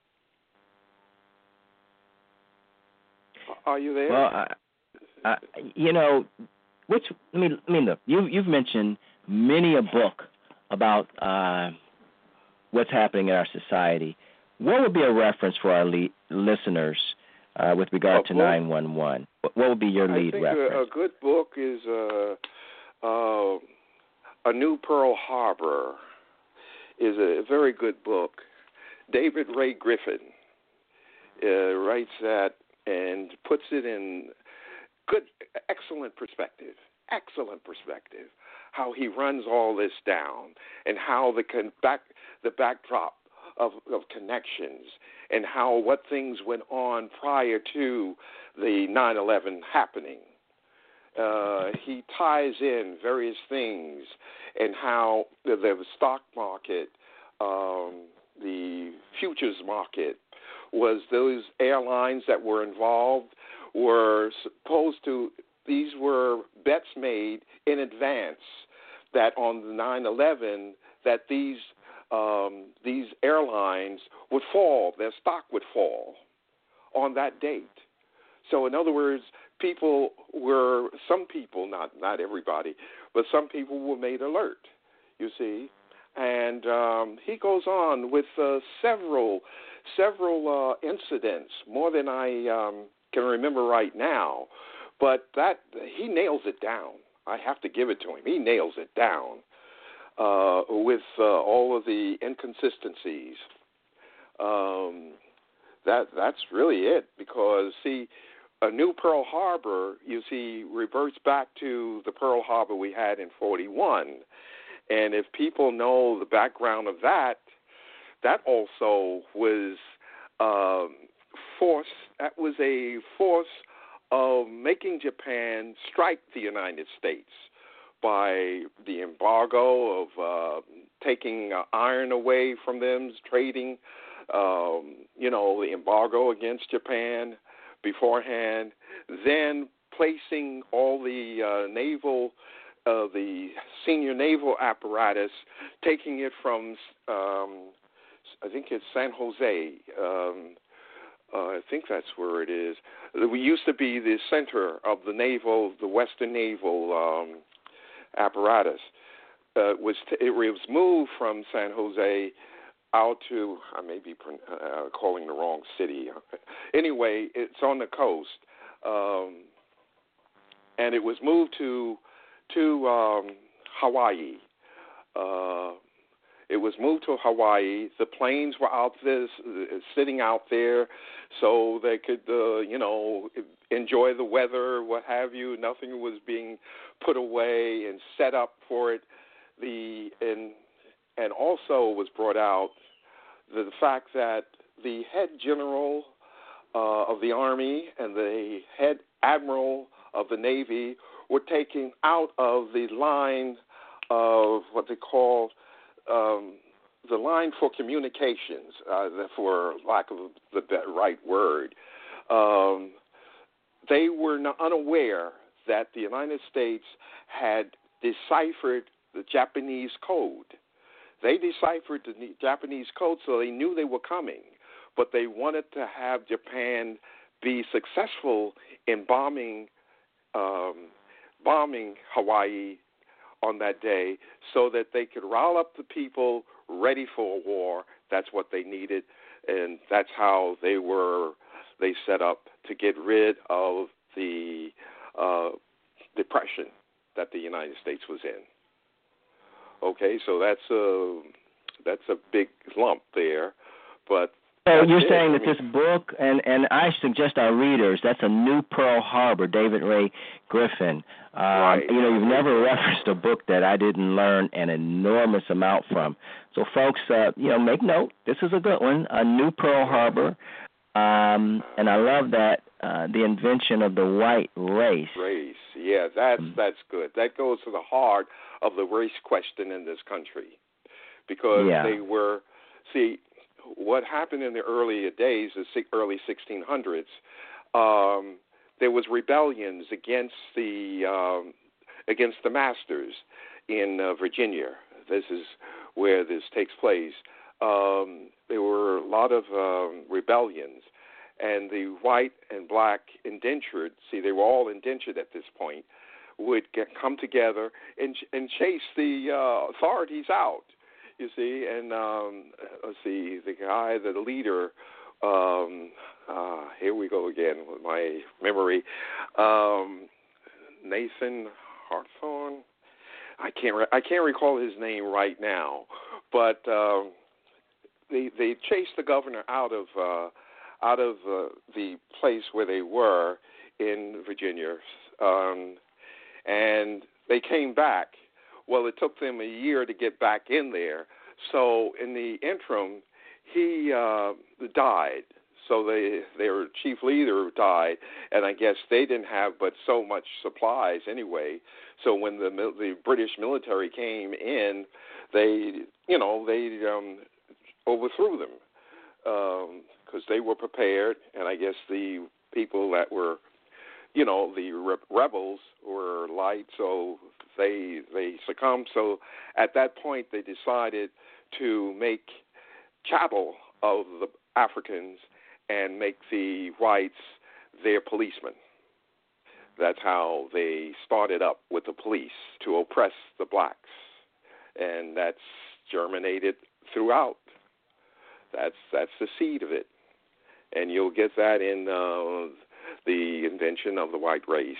Are you there? Well, I, I, you know, which I mean, I mean, look, you you've mentioned many a book about uh, what's happening in our society. What would be a reference for our le- listeners uh, with regard to nine one one? What would be your lead I think reference? A, a good book is uh, uh, A New Pearl Harbor. Is a very good book. David Ray Griffin uh, writes that and puts it in good, excellent perspective. Excellent perspective. How he runs all this down, and how the con- back the backdrop of, of connections, and how what things went on prior to the nine eleven happening. Uh, he ties in various things, and how the, the stock market, um, the futures market, was those airlines that were involved were supposed to, these were bets made in advance that on the nine eleven that these um, these airlines would fall, their stock would fall on that date. So in other words, people were, some people, not not everybody, but some people were made alert, you see. And um, he goes on with uh, several several uh, incidents, more than I um, can remember right now. but that he nails it down. I have to give it to him. He nails it down uh, with uh, all of the inconsistencies. Um, that that's really it. Because see, a new Pearl Harbor, you see, reverts back to the Pearl Harbor we had in forty-one. And if people know the background of that, that also was um, force. That was a force of making Japan strike the United States by the embargo of uh, taking uh, iron away from them, trading, um, you know, the embargo against Japan beforehand, then placing all the uh, naval, uh, the senior naval apparatus, taking it from, um, I think it's San Jose, um, Uh, I think that's where it is. We used to be the center of the naval, the Western naval um, apparatus. Uh, it was t- it was moved from San Jose out to, I may be uh, calling the wrong city. Anyway, it's on the coast, um, and it was moved to to um, Hawaii. Uh, It was moved to Hawaii. The planes were out there, sitting out there, so they could, uh, you know, enjoy the weather, what have you. Nothing was being put away and set up for it. The and and also was brought out the, the fact that the head general uh, of the Army and the head admiral of the Navy were taken out of the line of what they called Um, the line for communications, uh, for lack of the right word. Um, they were not unaware that the United States had deciphered the Japanese code. They deciphered the Japanese code, so they knew they were coming, but they wanted to have Japan be successful in bombing, um, bombing Hawaii on that day, so that they could rile up the people ready for a war. That's what they needed, and that's how they were. They set up to get rid of the uh, depression that the United States was in. Okay, so that's a that's a big lump there, but. So you're it. saying that I mean, this book, and, and I suggest our readers, that's A New Pearl Harbor, David Ray Griffin. Um, right. You know, you've never referenced a book that I didn't learn an enormous amount from. So, folks, uh, you know, make note. This is a good one, A New Pearl Harbor. Um, and I love that, uh, the invention of the white race. Race, yeah, that's, that's good. That goes to the heart of the race question in this country. Because yeah. they were, see, what happened in the early days, the early sixteen hundreds, um, there was rebellions against the um, against the masters in uh, Virginia. This is where this takes place. Um, there were a lot of um, rebellions, and the white and black indentured, see, they were all indentured at this point, would get, come together and, and chase the uh, authorities out. You see, and um, let's see, the guy, the leader, um, uh, here we go again with my memory, um, Nathan Hawthorne. I can't, re- I can't recall his name right now, but um, they they chased the governor out of uh, out of uh, the place where they were in Virginia, um, and they came back. Well, it took them a year to get back in there. So in the interim, he uh, died. So they, their chief leader died, and I guess they didn't have but so much supplies anyway. So when the the British military came in, they, you know, they um, overthrew them because um, they were prepared, and I guess the people that were, you know, the re- rebels were light, so they they succumbed. So at that point, they decided to make chattel of the Africans and make the whites their policemen. That's how they started up with the police, to oppress the blacks, and that's germinated throughout. That's that's the seed of it, and you'll get that in uh, The Invention of the White Race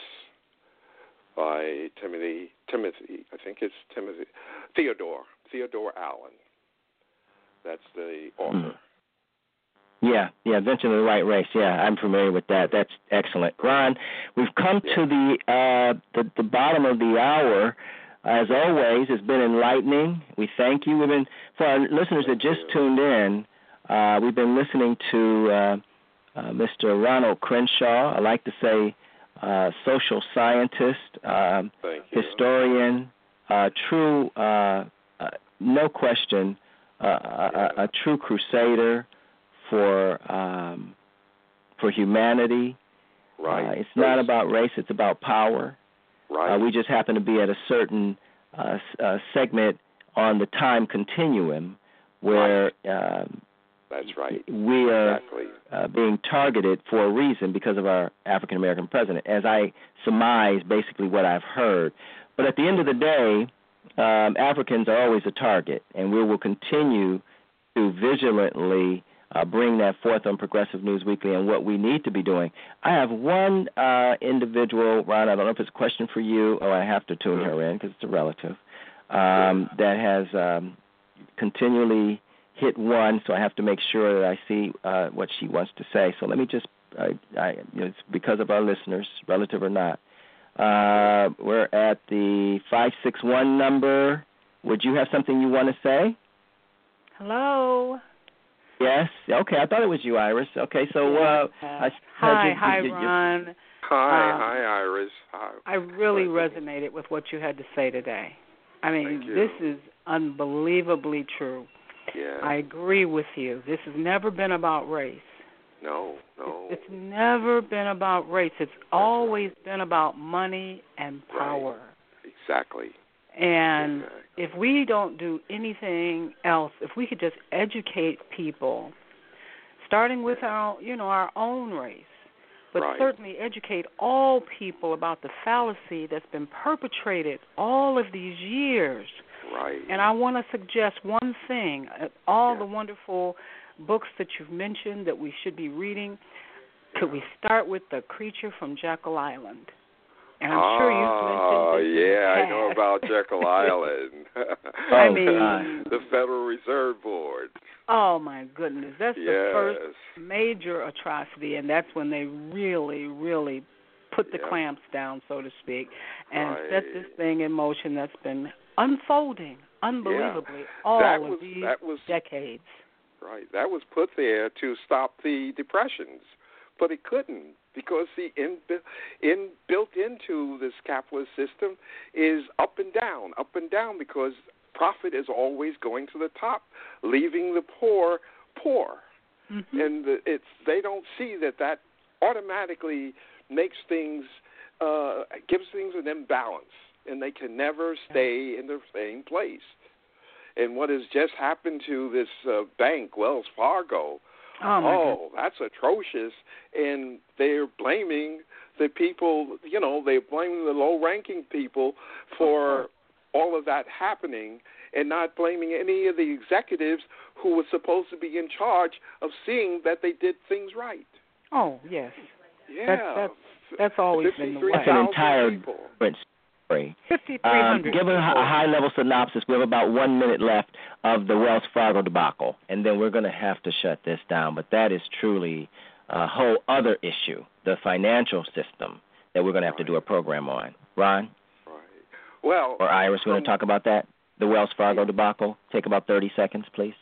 by Timothy, Timothy, I think it's Timothy, Theodore, Theodore Allen. That's the author. Mm. Yeah, yeah, Invention of the White Race. Yeah, I'm familiar with that. That's excellent. Ron, we've come yeah. to the, uh, the the bottom of the hour. As always, it's been enlightening. We thank you. We've been, for our listeners that just tuned in, uh, we've been listening to uh, uh, Mister Ronald Crenshaw. I like to say uh, social scientist, uh, historian, uh, true, uh, uh, no question, uh, yeah. a, a true crusader for um, for humanity. Right. Uh, it's not about race; it's about power. Right. Uh, we just happen to be at a certain uh, uh, segment on the time continuum where right. um, that's right. we are exactly. uh, being targeted for a reason because of our African American president. As I surmise, basically what I've heard. But at the end of the day, um, Africans are always a target, and we will continue to vigilantly Uh, bring that forth on Progressive News Weekly and what we need to be doing. I have one uh, individual, Ron, I don't know if it's a question for you or I have to tune her in because it's a relative, um, that has um, continually hit one, so I have to make sure that I see uh, what she wants to say. So let me just, I, I, you know, it's because of our listeners, relative or not. Uh, we're at the five six one number. Would you have something you want to say? Hello. Yes. Okay. I thought it was you, Iris. Okay. So, uh, I, hi, you, hi, you, you, Ron. Hi, um, hi, Iris. Hi. I really resonated with what you had to say today. I mean, this is unbelievably true. Yeah. I agree with you. This has never been about race. No, no. It's, it's never been about race. It's That's always right. been about money and power. Right. Exactly. And exactly. if we don't do anything else, if we could just educate people, starting with our, you know, our own race, but right. certainly educate all people about the fallacy that's been perpetrated all of these years. Right. And I want to suggest one thing, all yeah. the wonderful books that you've mentioned that we should be reading, yeah. could we start with The Creature from Jekyll Island? And I'm oh, sure you've mentioned Oh, this yeah, in the I know past. about Jekyll Island. I mean, the Federal Reserve Board. Oh, my goodness. That's yes. the first major atrocity, and that's when they really, really put the yeah. clamps down, so to speak, and right. set this thing in motion that's been unfolding unbelievably yeah. all that of was, these that was, decades. Right. That was put there to stop the depressions, but it couldn't. Because the in, in built into this capitalist system is up and down, up and down, because profit is always going to the top, leaving the poor poor. Mm-hmm. And the, it's they don't see that that automatically makes things, uh, gives things an imbalance, and they can never stay in the same place. And what has just happened to this uh, bank, Wells Fargo, Oh, oh that's atrocious. And they're blaming the people, you know, they're blaming the low-ranking people for all of that happening and not blaming any of the executives who were supposed to be in charge of seeing that they did things right. Oh, yes. Yeah. That's, that's, that's always been the way. That's an entire people. different story. fifty-three hundred um, Give a, a high-level synopsis. We have about one minute left of the Wells Fargo debacle, and then we're going to have to shut this down. But that is truly a whole other issue, the financial system, that we're going to have right. to do a program on. Ron? Right. Well, or Iris, we're going to talk about that, the Wells Fargo yeah. debacle. Take about thirty seconds, please.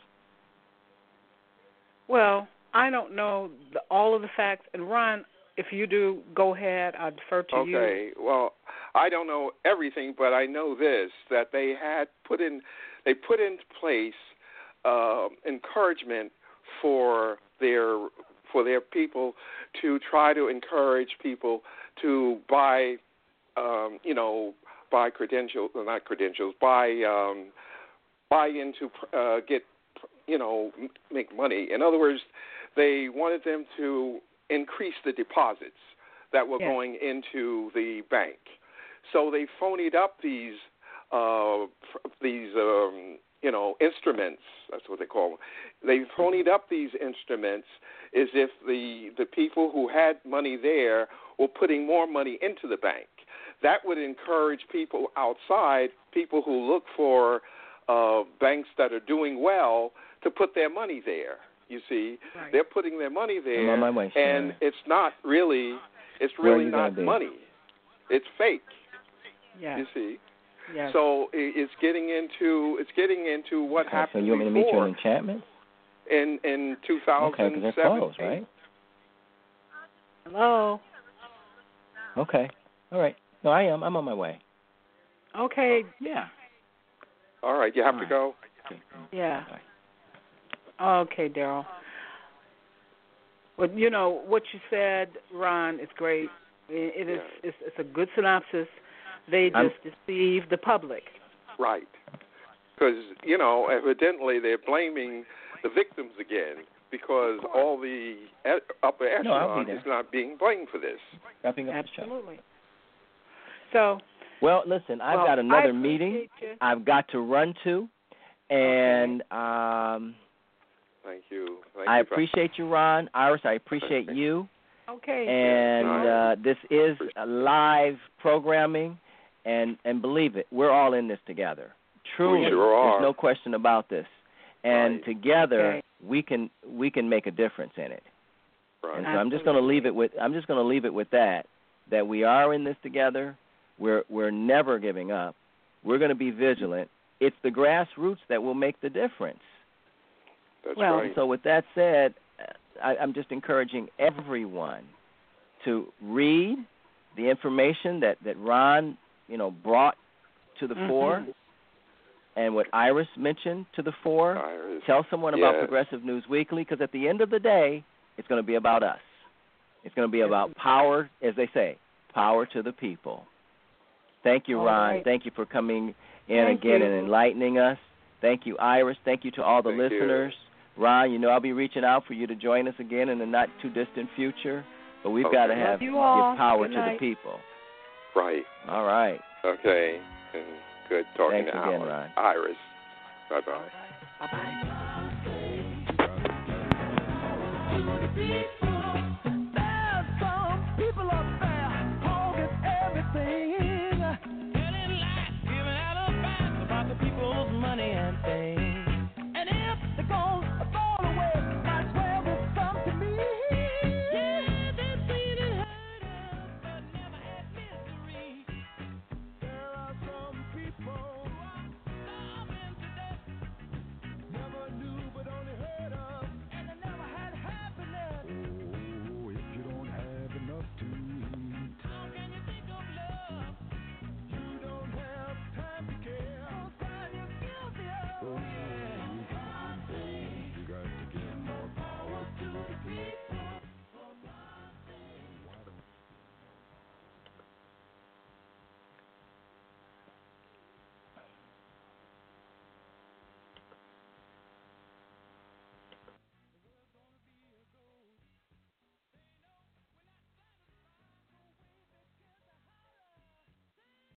Well, I don't know the, all of the facts. And, Ron, if you do, go ahead. I defer to okay. you. Okay. Well, I don't know everything, but I know this, that they had put in, they put into place uh, encouragement for their for their people to try to encourage people to buy, um, you know, buy credentials, not credentials, buy um, buy into, uh, get, you know, make money. In other words, they wanted them to increase the deposits that were yes. going into the bank. So they phonied up these uh, these um, you know, instruments. That's what they call them. They've ponied up these instruments as if the the people who had money there were putting more money into the bank. That would encourage people outside, people who look for uh, banks that are doing well, to put their money there. You see, right. They're putting their money there, I'm on my way, and it's not really, it's Where really you not gonna be? money. It's fake. Yes. You see. Yes. So i- it's getting into it's getting into what Okay, happened so you want me to meet you before in Enchantment? in in two Okay, thousand because seven. they're closed, right? Hello. Okay. All right. No, I am. I'm on my way. Okay. Yeah. All right, you have All to right. go. Okay. Yeah. Bye. Okay, Daryl. Well, you know what you said, Ron, is great. It, it is. Yeah. It's, it's a good synopsis. They just I'm- deceive the public. Right. Because, you know, evidently they're blaming the victims again because all the e- upper No, I'll be echelon there. is not being blamed for this. Wrapping up the show. Absolutely. So, Well, listen, I've well, got another I meeting appreciate you. I've got to run to, and um, Thank you. Thank I you for- appreciate you, Ron. Iris, I appreciate Okay. you. Okay. And uh, this is a live programming, and, and believe it, we're all in this together. Truly, sure are. there's no question about this. And Right. together, Okay. we can we can make a difference in it. Right. And so I'm just going to leave it with I'm just going to leave it with that. That we are in this together. We're we're never giving up. We're going to be vigilant. It's the grassroots that will make the difference. That's Well, right. So with that said, I, I'm just encouraging everyone to read the information that, that Ron, you know, brought to the Mhm. fore, and what Iris mentioned to the fore. Iris. Tell someone about Yes. Progressive News Weekly, because at the end of the day, it's going to be about us. It's going to be about power, as they say, power to the people. Thank you, All Ron. right. Thank you for coming in Thank again you. and enlightening us. Thank you, Iris. Thank you to all the Thank you. listeners. Ron, you know I'll be reaching out for you to join us again in the not-too-distant future, but we've Okay. got to Love have you all. give power Good to night. the people. Right. All right. Okay. And good talking Thanks to again, Alice. Ron. Iris. Bye-bye. Bye-bye. Be